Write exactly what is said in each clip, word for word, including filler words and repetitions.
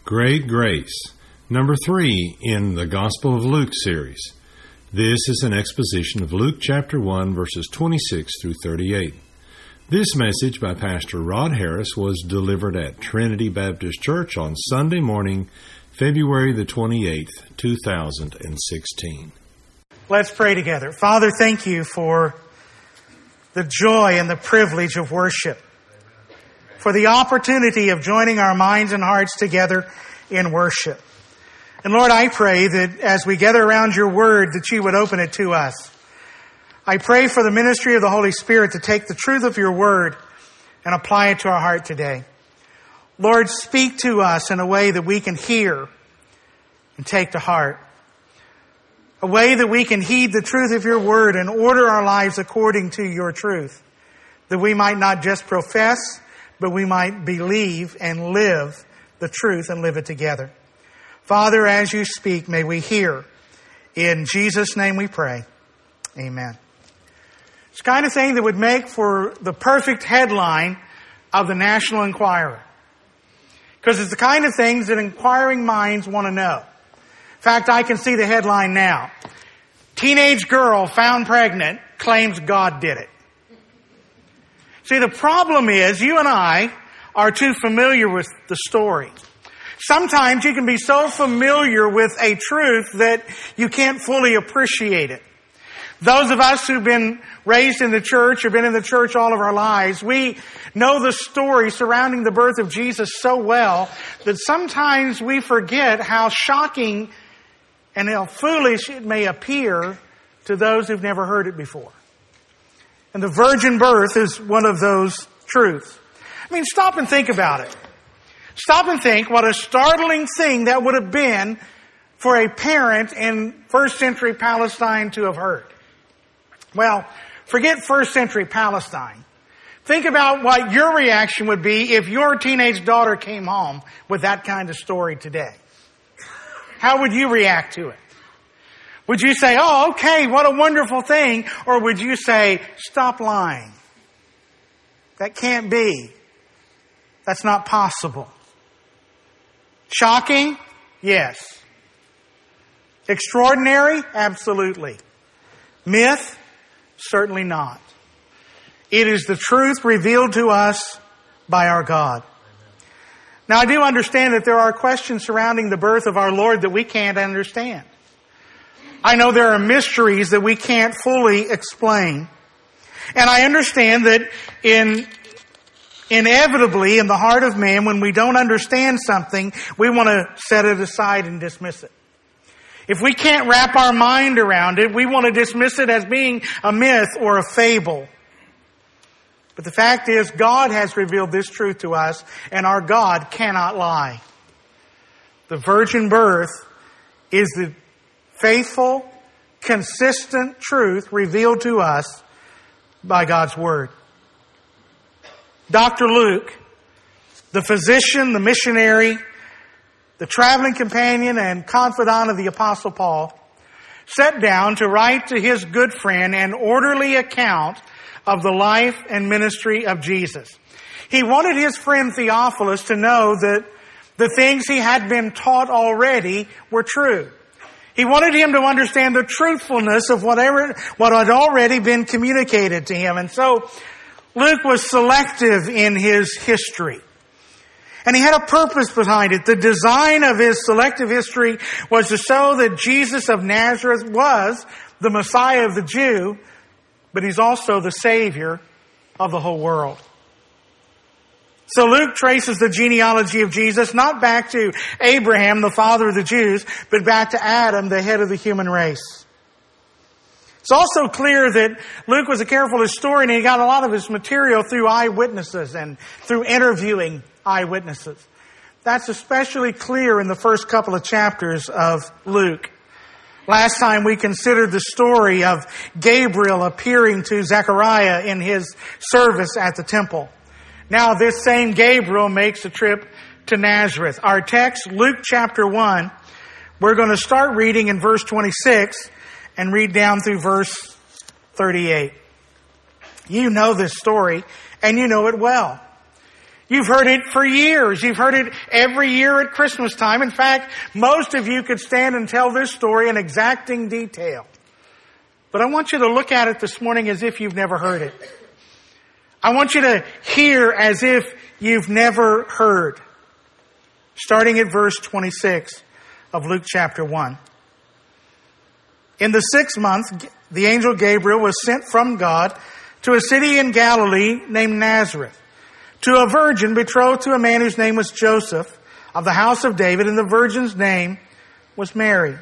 Great Grace, number three in the Gospel of Luke series. This is an exposition of Luke chapter one, verses twenty-six through thirty-eight. This message by Pastor Rod Harris was delivered at Trinity Baptist Church on Sunday morning, February the twenty-eighth, two thousand sixteen. Let's pray together. Father, thank you for the joy and the privilege of worship, for the opportunity of joining our minds and hearts together in worship. And Lord, I pray that as we gather around your word, that you would open it to us. I pray for the ministry of the Holy Spirit to take the truth of your word and apply it to our heart today. Lord, speak to us in a way that we can hear and take to heart. A way that we can heed the truth of your word and order our lives according to your truth. That we might not just profess, but we might believe and live the truth and live it together. Father, as you speak, may we hear. In Jesus' name we pray. Amen. It's the kind of thing that would make for the perfect headline of the National Enquirer. Because it's the kind of things that inquiring minds want to know. In fact, I can see the headline now. Teenage girl found pregnant, claims God did it. See, the problem is you and I are too familiar with the story. Sometimes you can be so familiar with a truth that you can't fully appreciate it. Those of us who've been raised in the church, have been in the church all of our lives, we know the story surrounding the birth of Jesus so well that sometimes we forget how shocking and how foolish it may appear to those who've never heard it before. And the virgin birth is one of those truths. I mean, stop and think about it. Stop and think what a startling thing that would have been for a parent in first century Palestine to have heard. Well, forget first century Palestine. Think about what your reaction would be if your teenage daughter came home with that kind of story today. How would you react to it? Would you say, oh, okay, what a wonderful thing? Or would you say, stop lying? That can't be. That's not possible. Shocking? Yes. Extraordinary? Absolutely. Myth? Certainly not. It is the truth revealed to us by our God. Now, I do understand that there are questions surrounding the birth of our Lord that we can't understand. I know there are mysteries that we can't fully explain. And I understand that in inevitably in the heart of man, when we don't understand something, we want to set it aside and dismiss it. If we can't wrap our mind around it, we want to dismiss it as being a myth or a fable. But the fact is, God has revealed this truth to us, and our God cannot lie. The virgin birth is the faithful, consistent truth revealed to us by God's Word. Doctor Luke, the physician, the missionary, the traveling companion and confidant of the Apostle Paul, sat down to write to his good friend an orderly account of the life and ministry of Jesus. He wanted his friend Theophilus to know that the things he had been taught already were true. He wanted him to understand the truthfulness of whatever, what had already been communicated to him. And so Luke was selective in his history. And he had a purpose behind it. The design of his selective history was to show that Jesus of Nazareth was the Messiah of the Jew, but he's also the Savior of the whole world. So Luke traces the genealogy of Jesus not back to Abraham, the father of the Jews, but back to Adam, the head of the human race. It's also clear that Luke was a careful historian and he got a lot of his material through eyewitnesses and through interviewing eyewitnesses. That's especially clear in the first couple of chapters of Luke. Last time we considered the story of Gabriel appearing to Zechariah in his service at the temple. Now this same Gabriel makes a trip to Nazareth. Our text, Luke chapter one, we're going to start reading in verse twenty-six and read down through verse thirty-eight. You know this story and you know it well. You've heard it for years. You've heard it every year at Christmas time. In fact, most of you could stand and tell this story in exacting detail. But I want you to look at it this morning as if you've never heard it. I want you to hear as if you've never heard. Starting at verse twenty-six of Luke chapter one. In the sixth month, the angel Gabriel was sent from God to a city in Galilee named Nazareth, to a virgin betrothed to a man whose name was Joseph, of the house of David, and the virgin's name was Mary.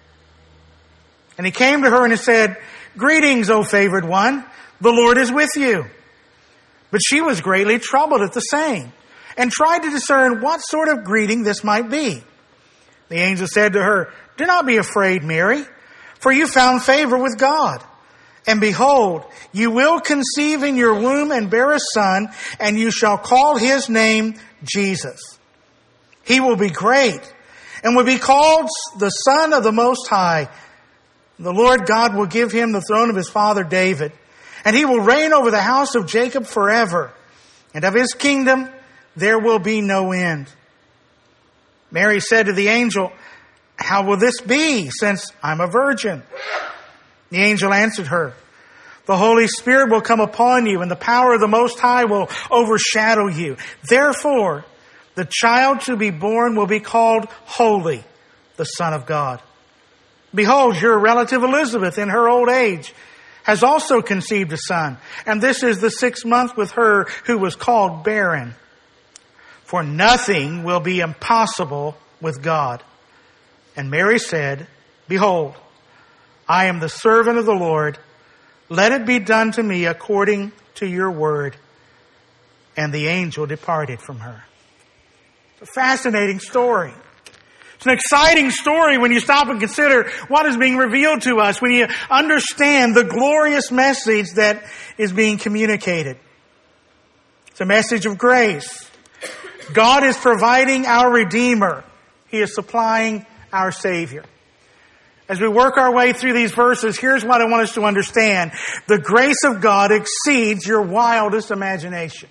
And he came to her and he said, "Greetings, O favored one, the Lord is with you." But she was greatly troubled at the saying, and tried to discern what sort of greeting this might be. The angel said to her, "Do not be afraid, Mary, for you found favor with God. And behold, you will conceive in your womb and bear a son, and you shall call his name Jesus. He will be great, and will be called the Son of the Most High. The Lord God will give him the throne of his father David, and he will reign over the house of Jacob forever, and of his kingdom there will be no end." Mary said to the angel, "How will this be, since I'm a virgin?" The angel answered her, "The Holy Spirit will come upon you, and the power of the Most High will overshadow you. Therefore, the child to be born will be called Holy, the Son of God. Behold, your relative Elizabeth, in her old age, has also conceived a son, and this is the sixth month with her who was called barren. For nothing will be impossible with God." And Mary said, "Behold, I am the servant of the Lord. Let it be done to me according to your word." And the angel departed from her. It's a fascinating story. It's an exciting story when you stop and consider what is being revealed to us, when you understand the glorious message that is being communicated. It's a message of grace. God is providing our Redeemer. He is supplying our Savior. As we work our way through these verses, here's what I want us to understand. The grace of God exceeds your wildest imagination.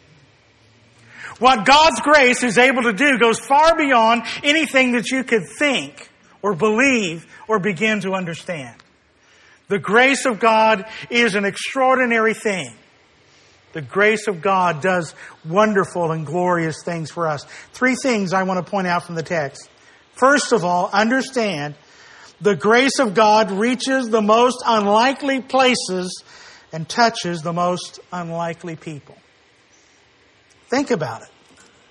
What God's grace is able to do goes far beyond anything that you could think or believe or begin to understand. The grace of God is an extraordinary thing. The grace of God does wonderful and glorious things for us. Three things I want to point out from the text. First of all, understand the grace of God reaches the most unlikely places and touches the most unlikely people. Think about it.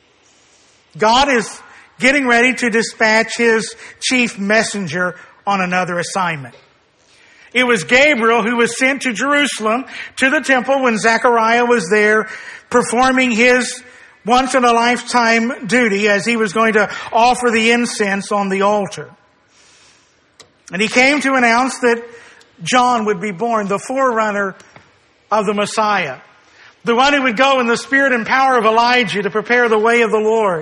God is getting ready to dispatch his chief messenger on another assignment. It was Gabriel who was sent to Jerusalem, to the temple, when Zechariah was there performing his once-in-a-lifetime duty as he was going to offer the incense on the altar. And he came to announce that John would be born, the forerunner of the Messiah, the one who would go in the spirit and power of Elijah to prepare the way of the Lord.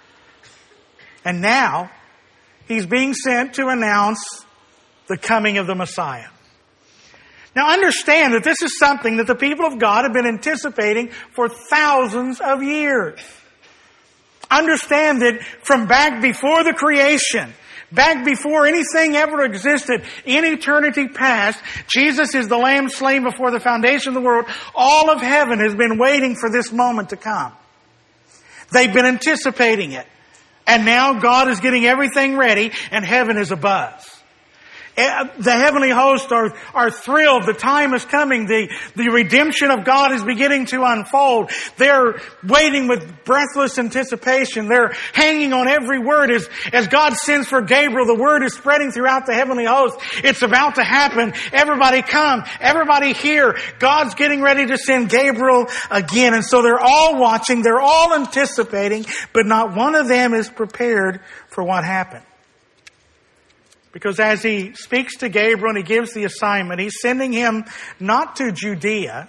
And now he's being sent to announce the coming of the Messiah. Now understand that this is something that the people of God have been anticipating for thousands of years. Understand that from back before the creation, back before anything ever existed, in eternity past, Jesus is the Lamb slain before the foundation of the world. All of heaven has been waiting for this moment to come. They've been anticipating it. And now God is getting everything ready, and heaven is abuzz. The heavenly hosts are, are thrilled. The time is coming. The, the redemption of God is beginning to unfold. They're waiting with breathless anticipation. They're hanging on every word. As, as God sends for Gabriel, the word is spreading throughout the heavenly host. It's about to happen. Everybody come. Everybody hear. God's getting ready to send Gabriel again. And so they're all watching. They're all anticipating. But not one of them is prepared for what happened. Because as he speaks to Gabriel and he gives the assignment, he's sending him not to Judea.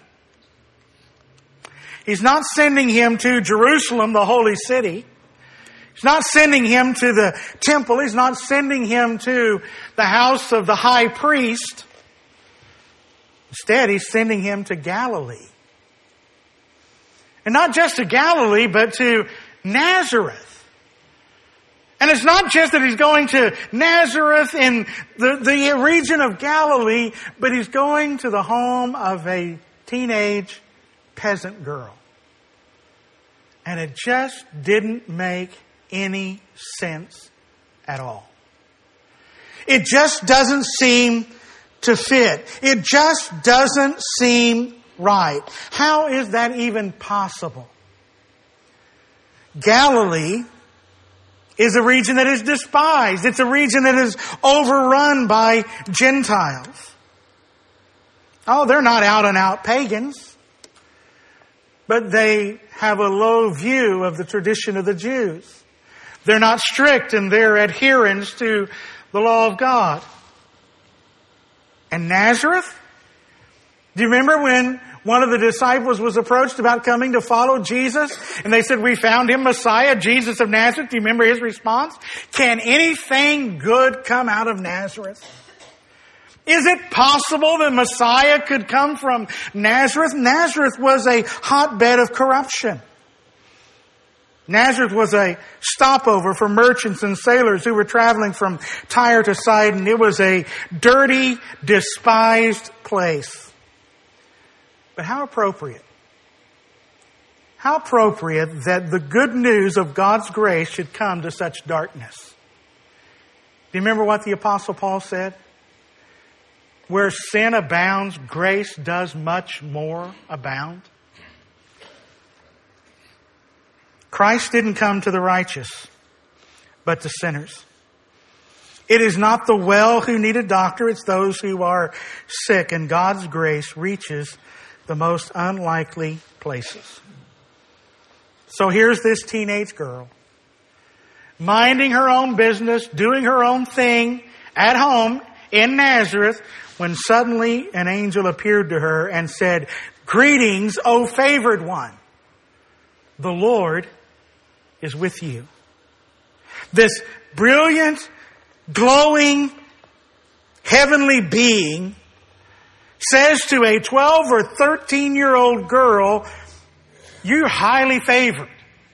He's not sending him to Jerusalem, the holy city. He's not sending him to the temple. He's not sending him to the house of the high priest. Instead, he's sending him to Galilee. And not just to Galilee, but to Nazareth. And it's not just that he's going to Nazareth in the, the region of Galilee, but he's going to the home of a teenage peasant girl. And it just didn't make any sense at all. It just doesn't seem to fit. It just doesn't seem right. How is that even possible? Galilee is a region that is despised. It's a region that is overrun by Gentiles. Oh, they're not out and out pagans, but they have a low view of the tradition of the Jews. They're not strict in their adherence to the law of God. And Nazareth? Do you remember when one of the disciples was approached about coming to follow Jesus? And they said, we found him Messiah, Jesus of Nazareth. Do you remember his response? Can anything good come out of Nazareth? Is it possible that Messiah could come from Nazareth? Nazareth was a hotbed of corruption. Nazareth was a stopover for merchants and sailors who were traveling from Tyre to Sidon. It was a dirty, despised place. But how appropriate. How appropriate that the good news of God's grace should come to such darkness. Do you remember what the Apostle Paul said? Where sin abounds, grace does much more abound. Christ didn't come to the righteous, but to sinners. It is not the well who need a doctor, it's those who are sick, and God's grace reaches the most unlikely places. So here's this teenage girl, minding her own business, doing her own thing at home in Nazareth, when suddenly an angel appeared to her and said, "Greetings, O favored one. The Lord is with you." This brilliant, glowing, heavenly being says to a twelve or thirteen year old girl, you're highly favored.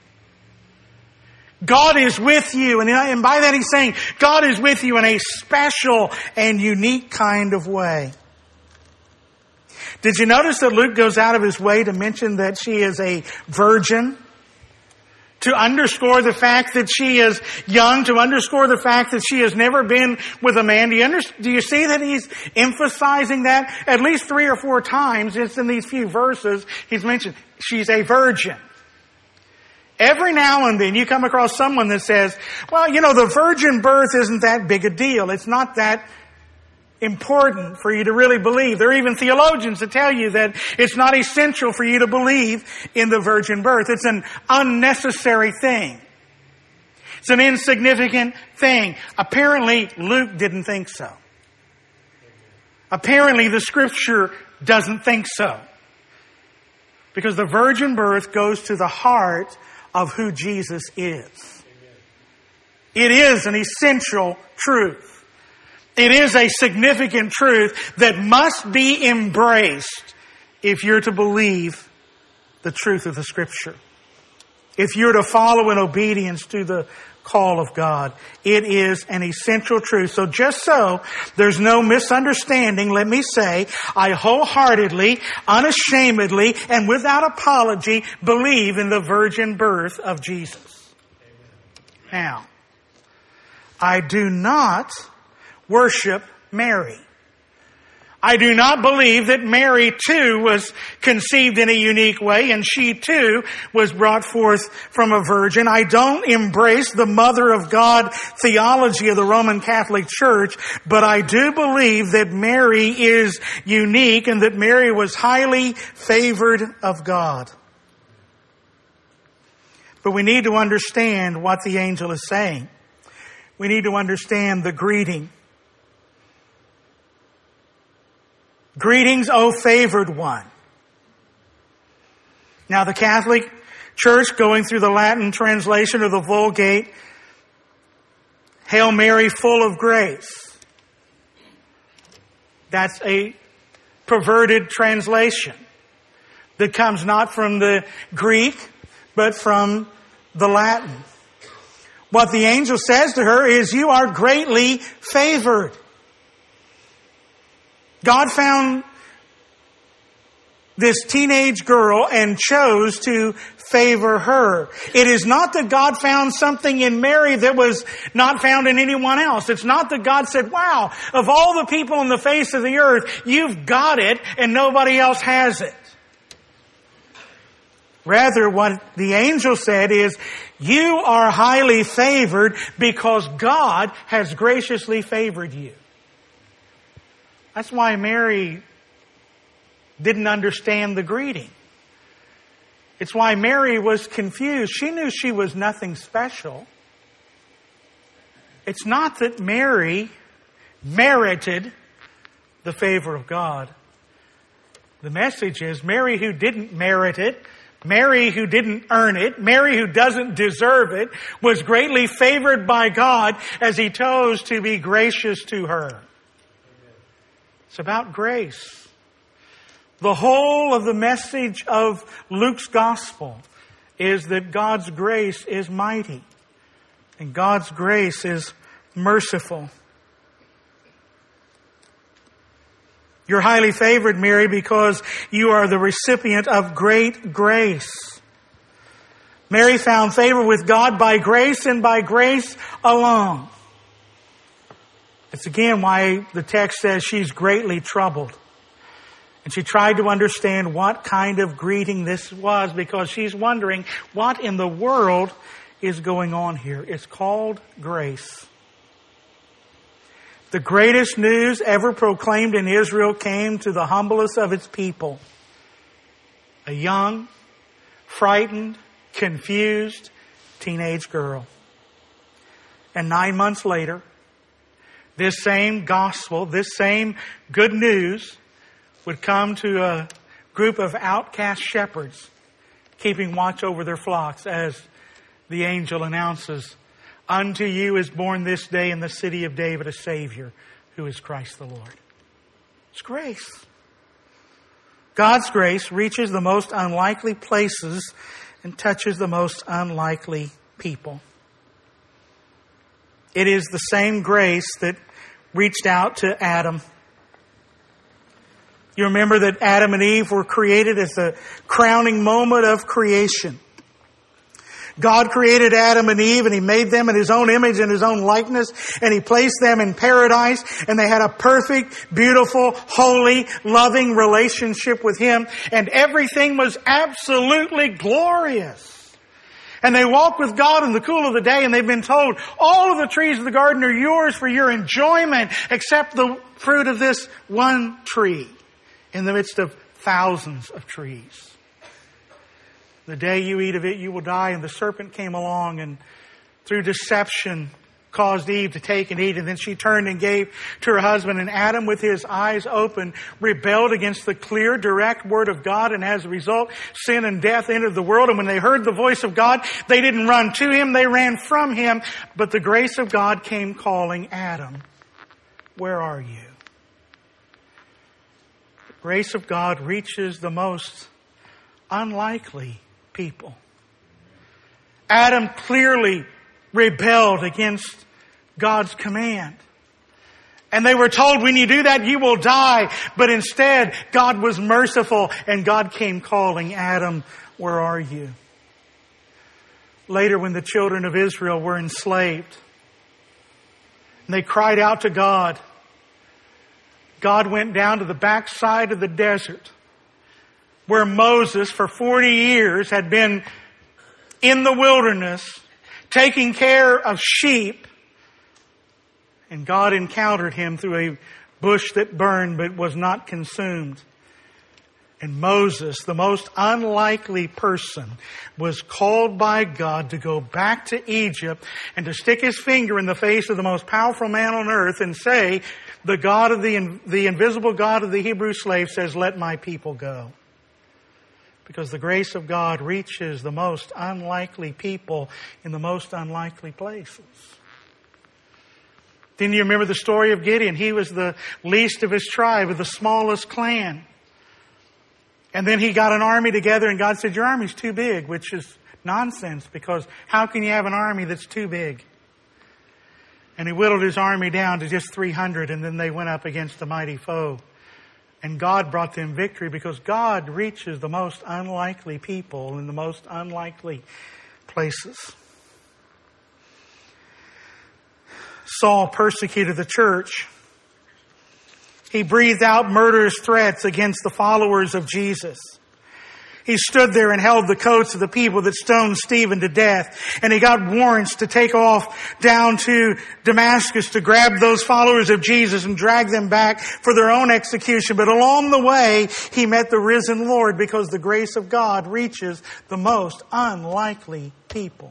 God is with you. And by that he's saying, God is with you in a special and unique kind of way. Did you notice that Luke goes out of his way to mention that she is a virgin? To underscore the fact that she is young, to underscore the fact that she has never been with a man. Do you, under, do you see that he's emphasizing that? At least three or four times, just in these few verses, he's mentioned she's a virgin. Every now and then you come across someone that says, well, you know, the virgin birth isn't that big a deal. It's not that important for you to really believe. There are even theologians that tell you that it's not essential for you to believe in the virgin birth. It's an unnecessary thing. It's an insignificant thing. Apparently, Luke didn't think so. Apparently, the Scripture doesn't think so. Because the virgin birth goes to the heart of who Jesus is. It is an essential truth. It is a significant truth that must be embraced if you're to believe the truth of the Scripture. If you're to follow in obedience to the call of God. It is an essential truth. So just so there's no misunderstanding, let me say, I wholeheartedly, unashamedly, and without apology believe in the virgin birth of Jesus. Amen. Now, I do not worship Mary. I do not believe that Mary too was conceived in a unique way and she too was brought forth from a virgin. I don't embrace the Mother of God theology of the Roman Catholic Church, but I do believe that Mary is unique and that Mary was highly favored of God. But we need to understand what the angel is saying. We need to understand the greeting. Greetings, O favored one. Now the Catholic Church, going through the Latin translation of the Vulgate, Hail Mary, full of grace. That's a perverted translation. that comes not from the Greek, but from the Latin. What the angel says to her is, you are greatly favored. God found this teenage girl and chose to favor her. It is not that God found something in Mary that was not found in anyone else. It's not that God said, wow, of all the people on the face of the earth, you've got it and nobody else has it. Rather, what the angel said is, you are highly favored because God has graciously favored you. That's why Mary didn't understand the greeting. It's why Mary was confused. She knew she was nothing special. It's not that Mary merited the favor of God. The message is, Mary who didn't merit it, Mary who didn't earn it, Mary who doesn't deserve it, was greatly favored by God as He chose to be gracious to her. It's about grace. The whole of the message of Luke's gospel is that God's grace is mighty and God's grace is merciful. You're highly favored, Mary, because you are the recipient of great grace. Mary found favor with God by grace and by grace alone. It's again why the text says she's greatly troubled. And she tried to understand what kind of greeting this was, because she's wondering what in the world is going on here. It's called grace. The greatest news ever proclaimed in Israel came to the humblest of its people. A young, frightened, confused teenage girl. And nine months later, this same gospel, this same good news would come to a group of outcast shepherds keeping watch over their flocks as the angel announces, unto you is born this day in the city of David a Savior, who is Christ the Lord. It's grace. God's grace reaches the most unlikely places and touches the most unlikely people. It is the same grace that reached out to Adam. You remember that Adam and Eve were created as the crowning moment of creation. God created Adam and Eve and He made them in His own image and His own likeness, and He placed them in paradise, and they had a perfect, beautiful, holy, loving relationship with Him, and everything was absolutely glorious. And they walked with God in the cool of the day, and they've been told, all of the trees of the garden are yours for your enjoyment, except the fruit of this one tree in the midst of thousands of trees. The day you eat of it, you will die. And the serpent came along and through deception caused Eve to take and eat. And then she turned and gave to her husband. And Adam, with his eyes open, rebelled against the clear, direct word of God. And as a result, sin and death entered the world. And when they heard the voice of God, they didn't run to Him, they ran from Him. But the grace of God came calling, Adam, where are you? The grace of God reaches the most unlikely people. Adam clearly rebelled against God's command. And they were told, when you do that, you will die. But instead, God was merciful and God came calling, Adam, where are you? Later, when the children of Israel were enslaved, and they cried out to God, God went down to the backside of the desert where Moses for forty years had been in the wilderness taking care of sheep. And God encountered him through a bush that burned but was not consumed. And Moses, the most unlikely person, was called by God to go back to Egypt and to stick his finger in the face of the most powerful man on earth and say, the God of the, the invisible God of the Hebrew slave says, let my people go. Because the grace of God reaches the most unlikely people in the most unlikely places. Didn't you remember the story of Gideon? He was the least of his tribe, of the smallest clan. And then he got an army together, and God said, your army's too big, which is nonsense, because how can you have an army that's too big? And he whittled his army down to just three hundred, and then they went up against a mighty foe. And God brought them victory, because God reaches the most unlikely people in the most unlikely places. Saul persecuted the church. He breathed out murderous threats against the followers of Jesus. He stood there and held the coats of the people that stoned Stephen to death. And he got warrants to take off down to Damascus to grab those followers of Jesus and drag them back for their own execution. But along the way, he met the risen Lord, because the grace of God reaches the most unlikely people.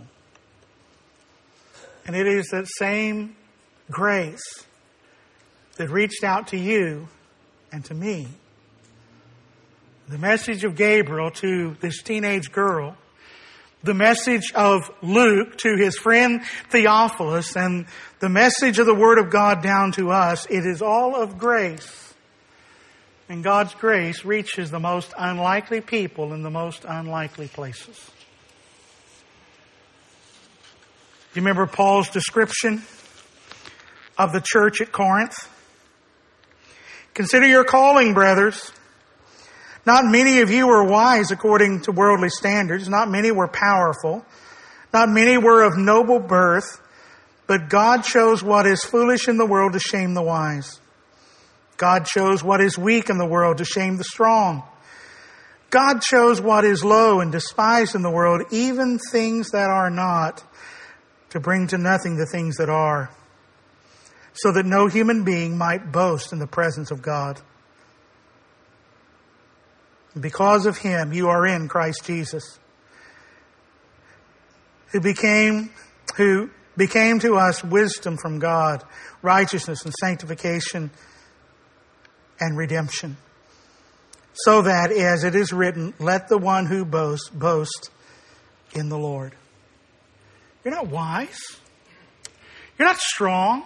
And it is that same grace that reached out to you and to me. The message of Gabriel to this teenage girl, the message of Luke to his friend Theophilus, and the message of the Word of God down to us, it is all of grace. And God's grace reaches the most unlikely people in the most unlikely places. Do you remember Paul's description of the church at Corinth? Consider your calling, brothers. Not many of you were wise according to worldly standards. Not many were powerful. Not many were of noble birth. But God chose what is foolish in the world to shame the wise. God chose what is weak in the world to shame the strong. God chose what is low and despised in the world, even things that are not, to bring to nothing the things that are, so that no human being might boast in the presence of God. Because of Him, you are in Christ Jesus, who became, who became to us wisdom from God, righteousness and sanctification and redemption. So that, as it is written, let the one who boasts, boast in the Lord. You're not wise. You're not strong.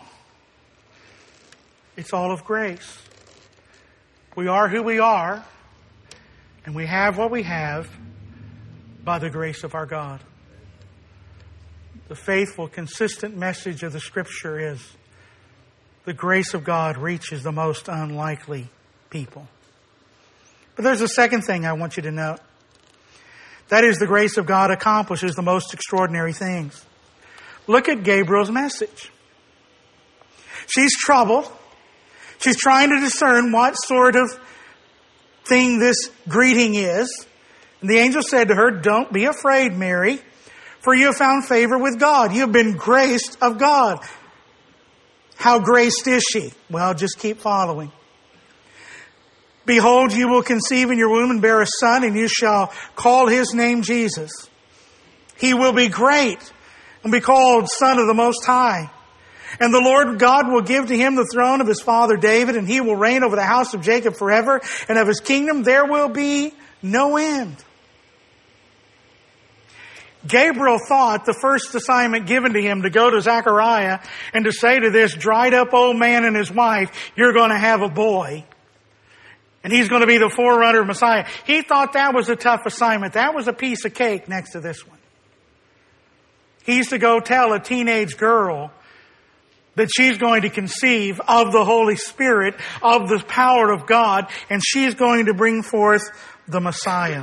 It's all of grace. We are who we are, and we have what we have by the grace of our God. The faithful, consistent message of the Scripture is the grace of God reaches the most unlikely people. But there's a second thing I want you to note. That is, the grace of God accomplishes the most extraordinary things. Look at Gabriel's message. She's troubled. She's trying to discern what sort of thing this greeting is. And the angel said to her, don't be afraid, Mary, for you have found favor with God. You have been graced of God. How graced is she? Well, just keep following. Behold, you will conceive in your womb and bear a son, and you shall call his name Jesus. He will be great and be called Son of the Most High. And the Lord God will give to him the throne of his father David, and he will reign over the house of Jacob forever, and of his kingdom there will be no end. Gabriel thought the first assignment given to him to go to Zechariah and to say to this dried up old man and his wife, you're going to have a boy. And he's going to be the forerunner of Messiah. He thought that was a tough assignment. That was a piece of cake next to this one. He's to go tell a teenage girl that she's going to conceive of the Holy Spirit, of the power of God, and she's going to bring forth the Messiah.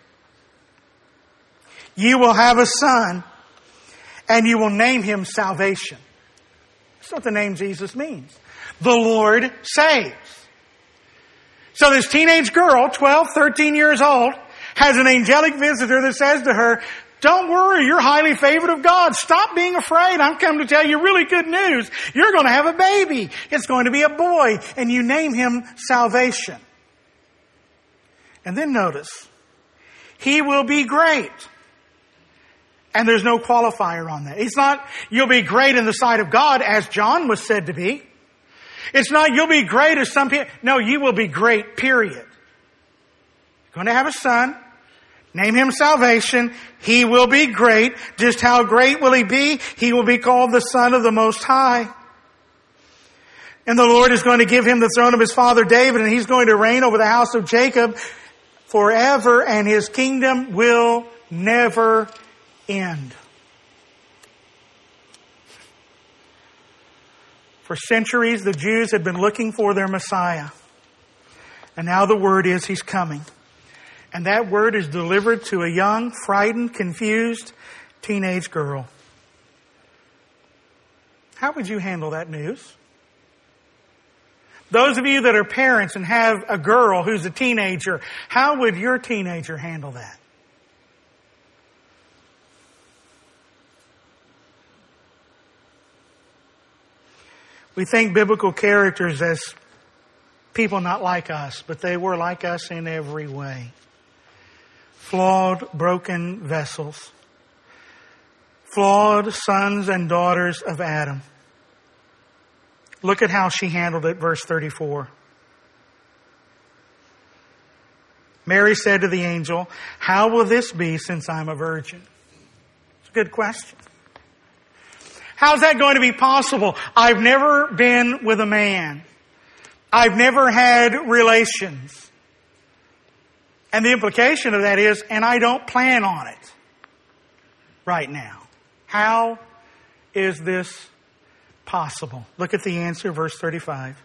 You will have a son, and you will name him Salvation. That's what the name Jesus means. The Lord saves. So this teenage girl, twelve, thirteen years old, has an angelic visitor that says to her, don't worry, you're highly favored of God. Stop being afraid. I'm come to tell you really good news. You're going to have a baby. It's going to be a boy, and you name him Salvation. And then notice, he will be great. And there's no qualifier on that. It's not, you'll be great in the sight of God, as John was said to be. It's not, you'll be great as some people. No, you will be great, period. You're going to have a son. Name him Salvation. He will be great. Just how great will he be? He will be called the Son of the Most High. And the Lord is going to give him the throne of his father David, and he's going to reign over the house of Jacob forever, and His kingdom will never end. For centuries, the Jews had been looking for their Messiah. And now the word is He's coming. And that word is delivered to a young, frightened, confused teenage girl. How would you handle that news? Those of you that are parents and have a girl who's a teenager, how would your teenager handle that? We think biblical characters as people not like us, but they were like us in every way. Flawed, broken vessels. Flawed sons and daughters of Adam. Look at how she handled it, verse thirty-four. Mary said to the angel, "How will this be since I'm a virgin?" It's a good question. How's that going to be possible? I've never been with a man. I've never had relations. And the implication of that is, and I don't plan on it right now. How is this possible? Look at the answer, verse thirty-five.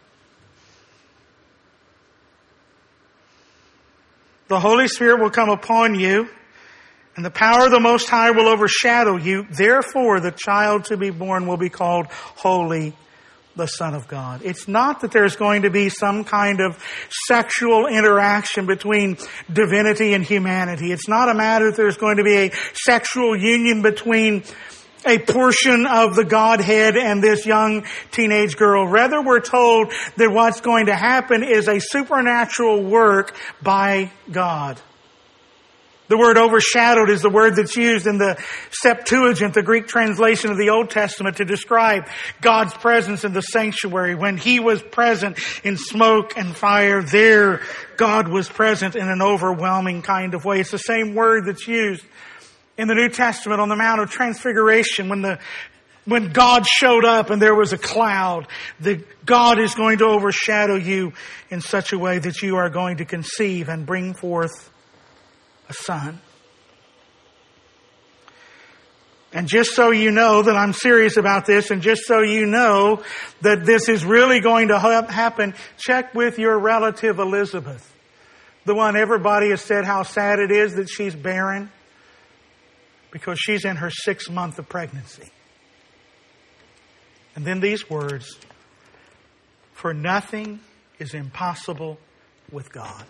The Holy Spirit will come upon you, and the power of the Most High will overshadow you. Therefore, the child to be born will be called Holy, the Son of God. It's not that there's going to be some kind of sexual interaction between divinity and humanity. It's not a matter that there's going to be a sexual union between a portion of the Godhead and this young teenage girl. Rather, we're told that what's going to happen is a supernatural work by God. The word overshadowed is the word that's used in the Septuagint, the Greek translation of the Old Testament, to describe God's presence in the sanctuary. When He was present in smoke and fire, there God was present in an overwhelming kind of way. It's the same word that's used in the New Testament on the Mount of Transfiguration when the when God showed up and there was a cloud. The God is going to overshadow you in such a way that you are going to conceive and bring forth a son. And just so you know that I'm serious about this, and just so you know that this is really going to ha- happen, check with your relative Elizabeth. The one everybody has said how sad it is that she's barren because she's in her sixth month of pregnancy. And then these words, "For nothing is impossible with God."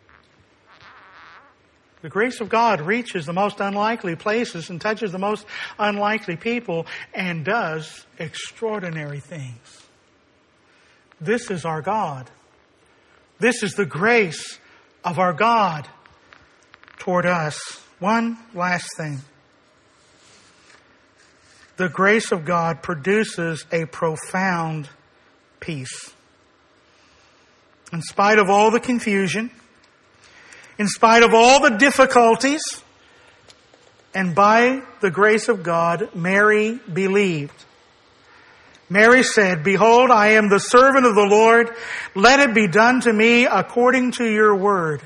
The grace of God reaches the most unlikely places and touches the most unlikely people and does extraordinary things. This is our God. This is the grace of our God toward us. One last thing. The grace of God produces a profound peace. In spite of all the confusion, in spite of all the difficulties, and by the grace of God, Mary believed. Mary said, "Behold, I am the servant of the Lord. Let it be done to me according to your word."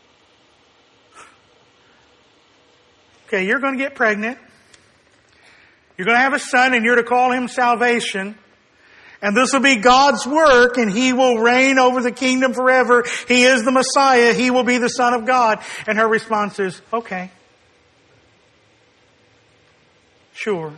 Okay, you're going to get pregnant. You're going to have a son and you're to call him Salvation. And this will be God's work, and He will reign over the kingdom forever. He is the Messiah. He will be the Son of God. And her response is, okay. Sure.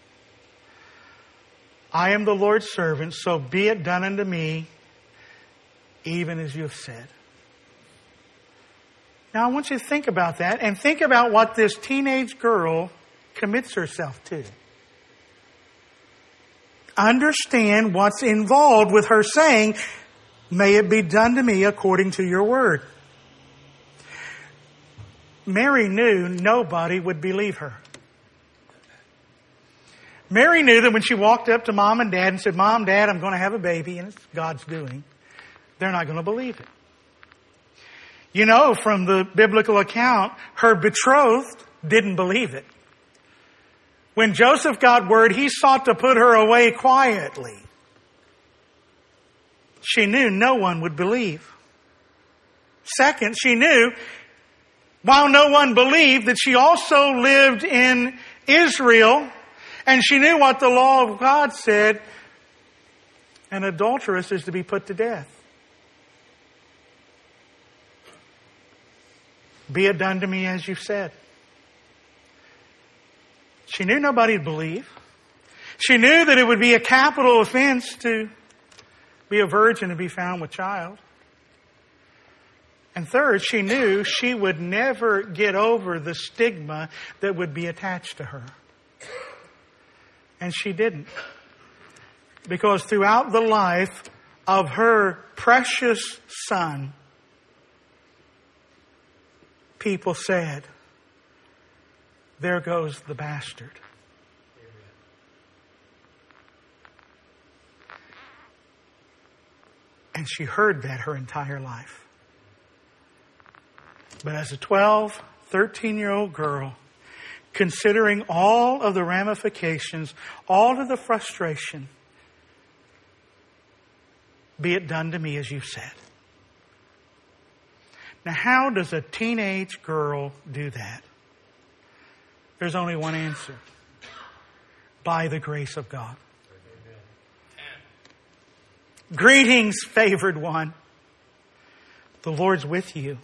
I am the Lord's servant, so be it done unto me, even as you have said. Now I want you to think about that, and think about what this teenage girl commits herself to. Understand what's involved with her saying, "May it be done to me according to your word." Mary knew nobody would believe her. Mary knew that when she walked up to Mom and Dad and said, "Mom, Dad, I'm going to have a baby and it's God's doing," they're not going to believe it. You know, from the biblical account, her betrothed didn't believe it. When Joseph got word, he sought to put her away quietly. She knew no one would believe. Second, she knew while no one believed, that she also lived in Israel, and she knew what the law of God said. An adulteress is to be put to death. Be it done to me as you said. She knew nobody would believe. She knew that it would be a capital offense to be a virgin and be found with child. And third, she knew she would never get over the stigma that would be attached to her. And she didn't. Because throughout the life of her precious son, people said, there goes the bastard. And she heard that her entire life. But as a twelve, thirteen-year-old girl, considering all of the ramifications, all of the frustration, be it done to me as you've said. Now, how does a teenage girl do that? There's only one answer. By the grace of God. Greetings, favored one. The Lord's with you.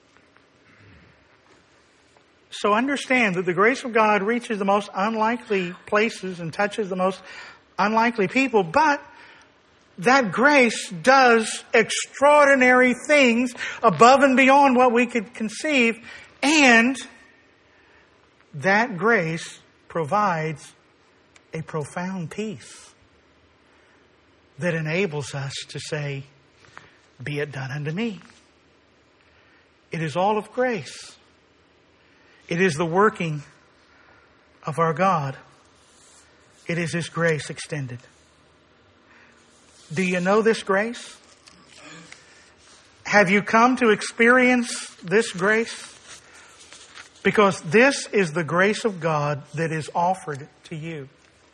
So understand that the grace of God reaches the most unlikely places and touches the most unlikely people, but that grace does extraordinary things above and beyond what we could conceive, and that grace provides a profound peace that enables us to say, be it done unto me. It is all of grace. It is the working of our God. It is His grace extended. Do you know this grace? Have you come to experience this grace? Because this is the grace of God that is offered to you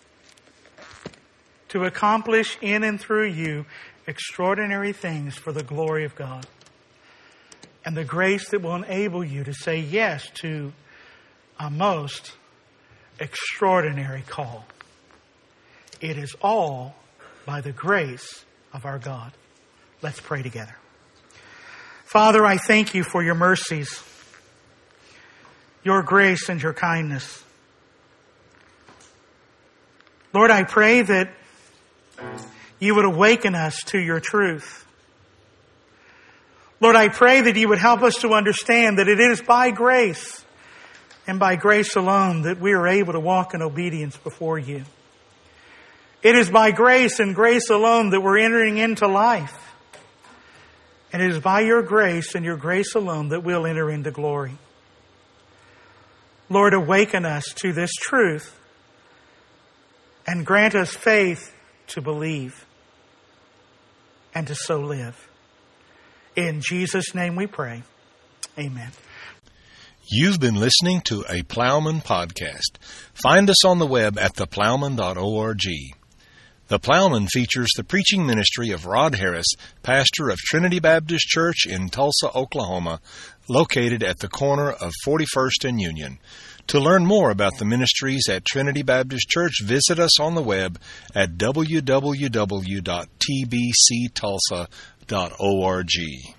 to accomplish in and through you extraordinary things for the glory of God. And the grace that will enable you to say yes to a most extraordinary call. It is all by the grace of our God. Let's pray together. Father, I thank you for your mercies, your grace and your kindness. Lord, I pray that you would awaken us to your truth. Lord, I pray that you would help us to understand that it is by grace and by grace alone that we are able to walk in obedience before you. It is by grace and grace alone that we're entering into life. And it is by your grace and your grace alone that we'll enter into glory. Lord, awaken us to this truth and grant us faith to believe and to so live. In Jesus' name we pray. Amen. You've been listening to a Plowman podcast. Find us on the web at the plowman dot org. The Plowman features the preaching ministry of Rod Harris, pastor of Trinity Baptist Church in Tulsa, Oklahoma, located at the corner of forty-first and Union. To learn more about the ministries at Trinity Baptist Church, visit us on the web at w w w dot t b c tulsa dot org.